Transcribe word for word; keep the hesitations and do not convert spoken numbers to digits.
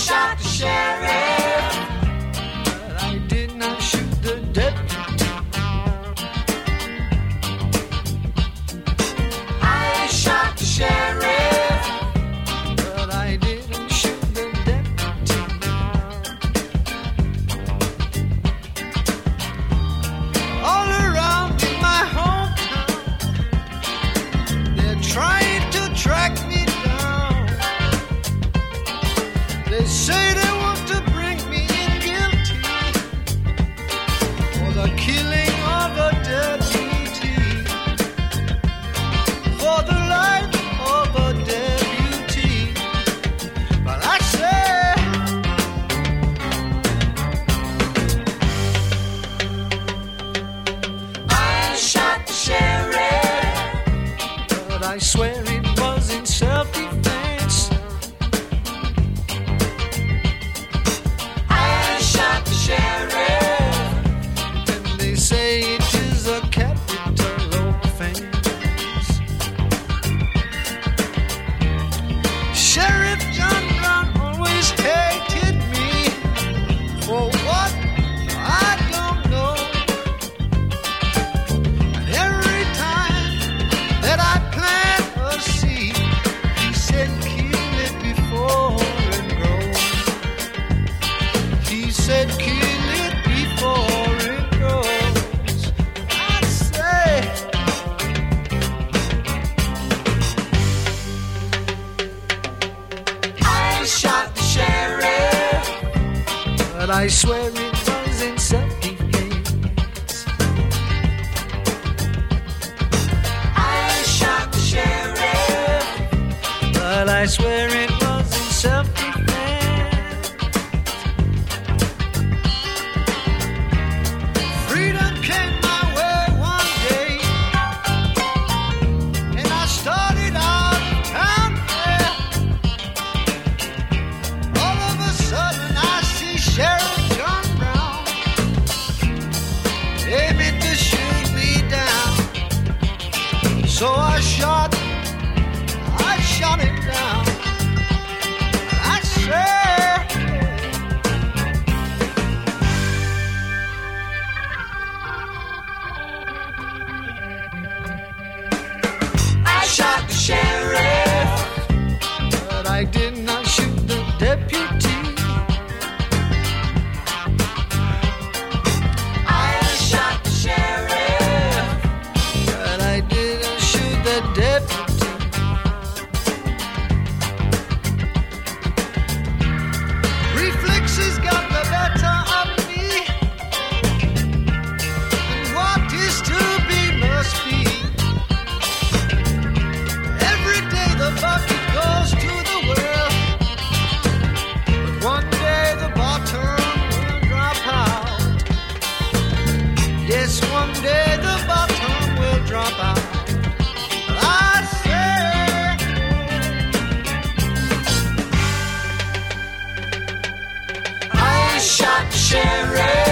shot the sheriff, but I did not shoot the deputy. I shot the sheriff, But I didn't shoot the deputy. All around in my hometown, they're trying to track me down. They say they want to bring me in guilty for the killing of a deputy, for the life of a deputy. But I say, I shot the sheriff, but I swear it was in self-defense. I shot the sheriff, And they say it is a capital offense. Sheriff John Brown always hated me for what I don't know. And every time that I plant a seed, he said kill it before it grows. He said kill it before it grows. I say, I shot the sheriff, but I swear it was in self-defense. I shot the sheriff, But I swear it was in self-defense. Freedom came my way one day, and I started out of town fair. All of a sudden I see Sheriff John Brown aiming to shoot me down. So I shot, I shot him down. I said, I shot the sheriff, but I did not shoot the deputy. I shot the sheriff, But I didn't shoot the deputy. Reflexes got the better of me, and what is to be must be. Every day the bucket goes to the well, but one day the bottom will drop out. Yes, one day the bottom will drop out. I say, I shot the sheriff.